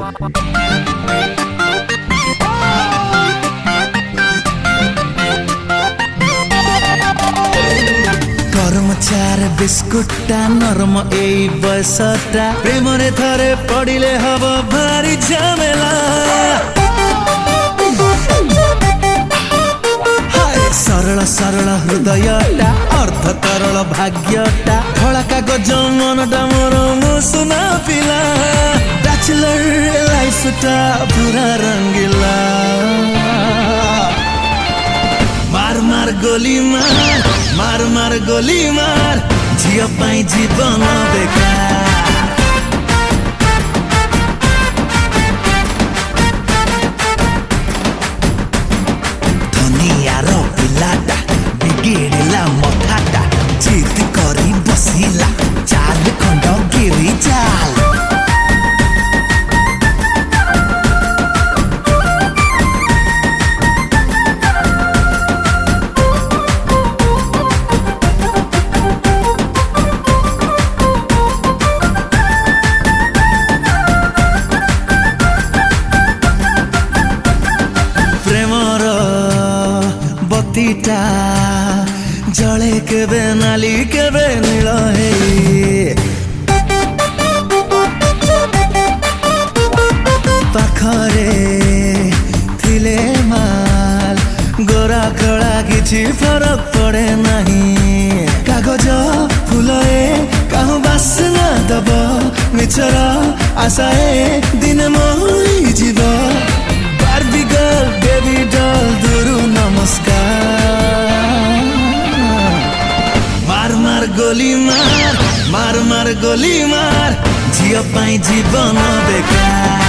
कर्मचार बिस्कुटा नरम एई बयसटा प्रेमरे थरे पड़िले हब भारी झमेला सरल सरल हृदयटा अर्थ तरल भाग्यटा धड़ा कागज मनटा मोर मुसुना पिला बैचलर लाइफटा पूरा रंगीला मार मार गोली मार मार मार गोली मार झियो पाई जीवन बेकार गिरिला मथाटा जिद करी बसिला चाल खंड गिरी चाल प्रेमर बतीटा जले केबे नाली केबे नील हे पाखरे थिले माल गोरा कला किछि फरक पड़े नहीं कागज फुलए काहु बासना दब मिछर आशाए दिन मरी जीव बार्बी गर्ल बेबी डल दुरु नमस्कार मार गोली मार मार मार गोली मार झियो पाई जीवन बेकार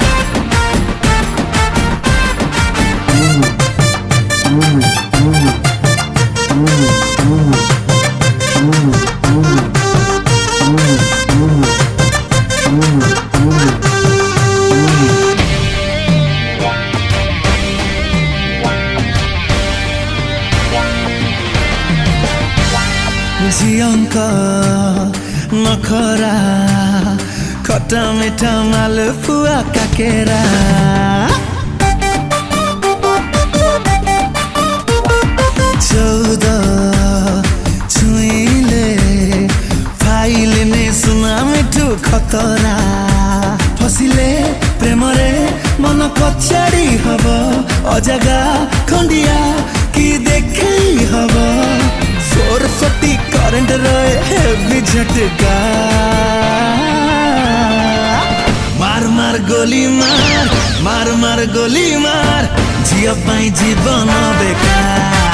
झियंक नखरा खटा मीठा मालपुआ काकेरा चौदह छुईले फाइले ने सुना मिठू खतरा फसिले प्रेमरे मन कचाड़ी हब अजगा खंडिया कि देखे हब 440 करंट रहे हेवी झटका मार मार गोली मार मार मार गोली मार झियो पाई जीवन बेकार।